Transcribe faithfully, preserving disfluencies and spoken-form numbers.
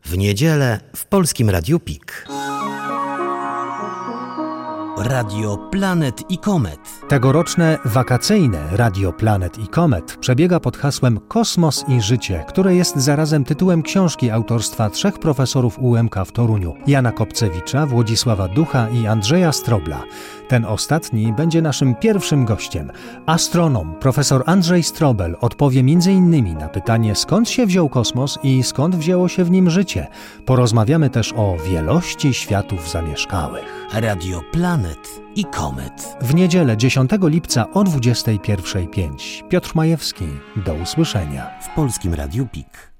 W niedzielę w Polskim Radiu P I K. Radio Planet i Komet. Tegoroczne wakacyjne Radio Planet i Komet przebiega pod hasłem Kosmos i życie, które jest zarazem tytułem książki autorstwa trzech profesorów U M K w Toruniu: Jana Kopcewicza, Włodzisława Ducha i Andrzeja Strobla. Ten ostatni będzie naszym pierwszym gościem. Astronom profesor Andrzej Strobel odpowie między innymi na pytanie, skąd się wziął kosmos i skąd wzięło się w nim życie. Porozmawiamy też o wielości światów zamieszkałych. Radio Planet i Komet. W niedzielę dziesiątego lipca o dwudziestej pierwszej pięć. Piotr Majewski. Do usłyszenia. W Polskim Radiu P I K.